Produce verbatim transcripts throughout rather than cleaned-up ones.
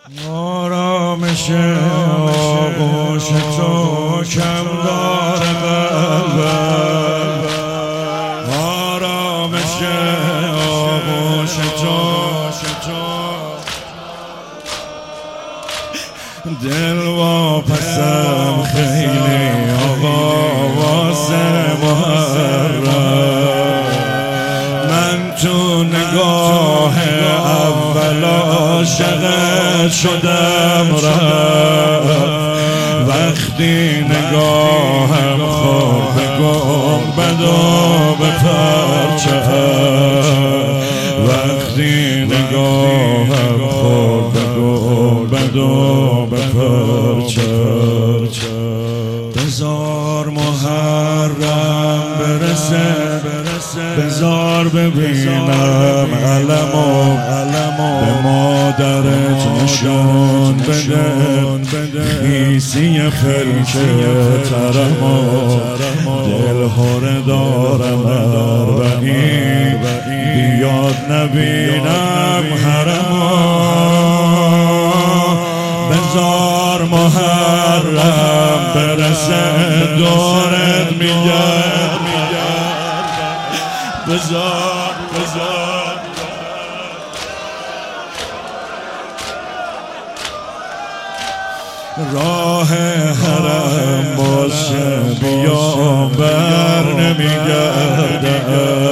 آرامش آغوش تو کم داره قلبم، آرامش آغوش تو دل واپسم خیلی آقا واسه محرم. من تو نگاه اول عاشقت شدم رفت، وقتی نگاهم خورد به گنبد و به پرچم، وقتی نگاهم خورد به گنبد و به پرچم. بزار محرم برسه، بزار ببینم علمو به مادرت نشون بده، خیسی خلکه ترمو دل هره دارم اربعین، بیاد نبینم حرمو. بزار محرم برسه دورت میگرد، بزار بزار راه حرم باشه بیا بر نمیگرده،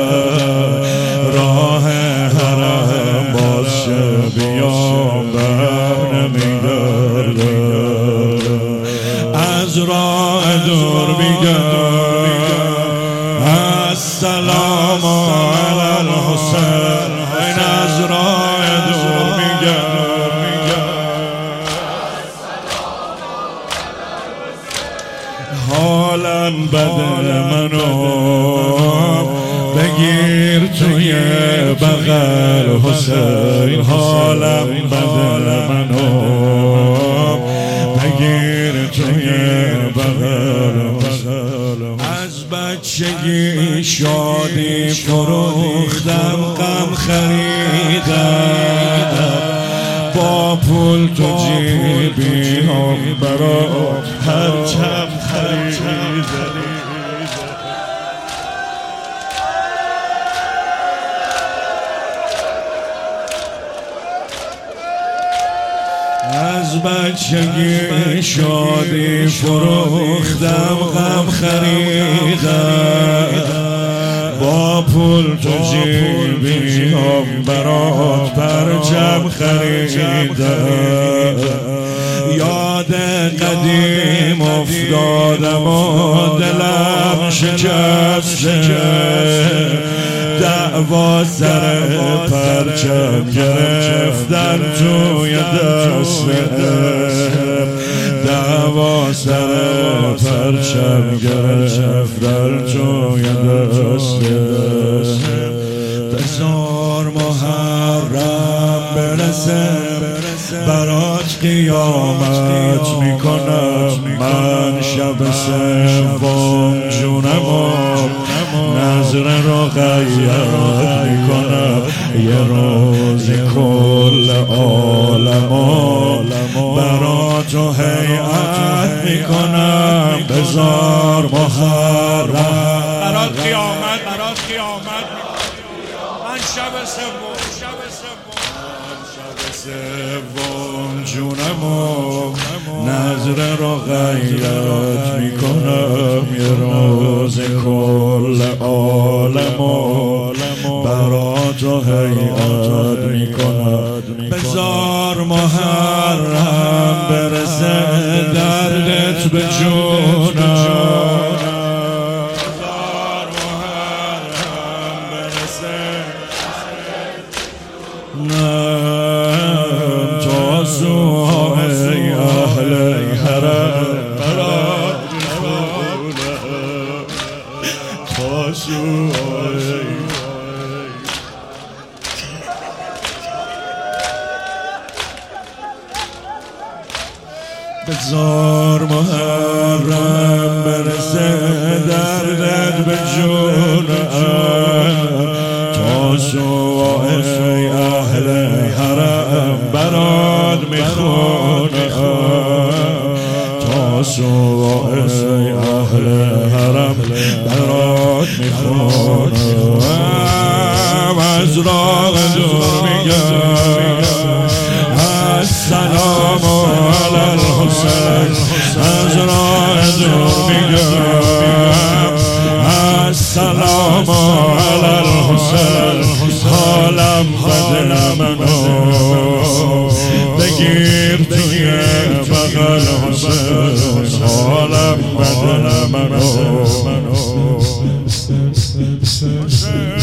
راه حرم باشه بیا بر نمیگرده. از راه دور میگرد السلام علی الحسین، این از راه دور میگرد حالم بده منو بگیر توی بغل حسین، حالم بده منو بگیر توی بغل حسین. از بچگی شادی فروختم غم خریدم، با پول تو جیبی هم برات پرچم خریدم. از بچگی شادی فروختم غم خریدم، با پول تو جیبی هم برات پرچم خریدم. یاد قدیم افتادم و دلم شکسته، دعوا سر پرچم گرفتن توی دستم، دعوا سر پرچم گرفتن توی دستم. بزار محرم برسه برات قیامت میکنم، من شب سوم جونمو نظر رقیت میکنم، یه روز کل عالمو برات و هیئت میکنم. بزار محرم برات قیامت، برات قیامت من شب سوم سوم جونمو نظر رقیت میکنم، یه روز کل عالمو برات و هیئت میکنم. بزار محرم برسه دردت به جونم، ای اهل حرم برات میخونم، تاسو بزار محرم برسه دردت به جونم، تاسو ای اهل حرم برات میخونه تا صبح ای اهل حرم برات میخونه از راه دور میگم السلام علی الحسین از راه دور میگم السلام علی الحسین حالم بده منو بگیر توی بغل حسین حالم بده منو